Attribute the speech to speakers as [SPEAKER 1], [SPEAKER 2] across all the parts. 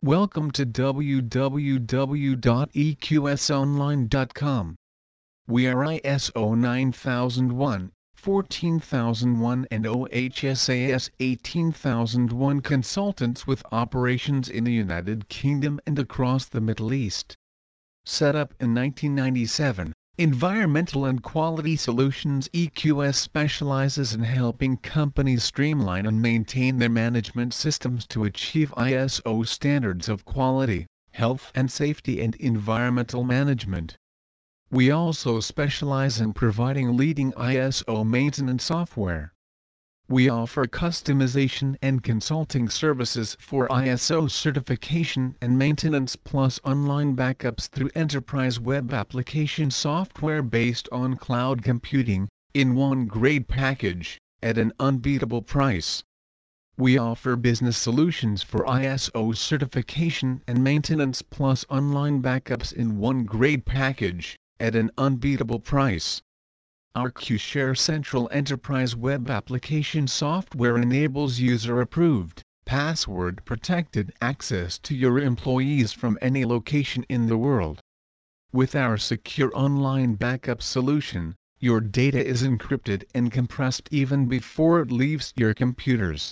[SPEAKER 1] Welcome to www.eqsonline.com. We are ISO 9001, 14001 and OHSAS 18001 consultants with operations in the United Kingdom and across the Middle East. Set up in 1997, Environmental and Quality Solutions EQS specializes in helping companies streamline and maintain their management systems to achieve ISO standards of quality, health and safety and environmental management. We also specialize in providing leading ISO maintenance software. We offer customization and consulting services for ISO certification and maintenance plus online backups through enterprise web application software based on cloud computing, in one great package, at an unbeatable price. We offer business solutions for ISO certification and maintenance plus online backups in one great package, at an unbeatable price. Our QShare Central Enterprise Web Application software enables user-approved, password-protected access to your employees from any location in the world. With our secure online backup solution, your data is encrypted and compressed even before it leaves your computers.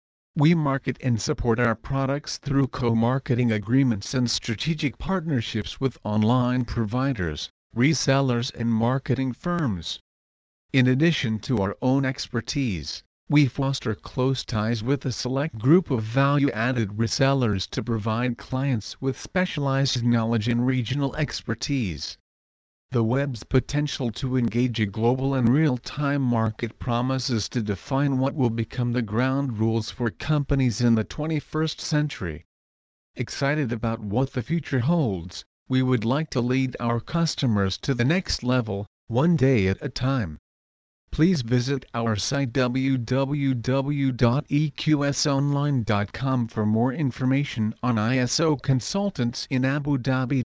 [SPEAKER 1] We market and support our products through co-marketing agreements and strategic partnerships with online providers, resellers and marketing firms. In addition to our own expertise, we foster close ties with a select group of value-added resellers to provide clients with specialized knowledge and regional expertise. The web's potential to engage a global and real-time market promises to define what will become the ground rules for companies in the 21st century. Excited about what the future holds, we would like to lead our customers to the next level, one day at a time. Please visit our site www.eqsonline.com for more information on ISO consultants in Abu Dhabi.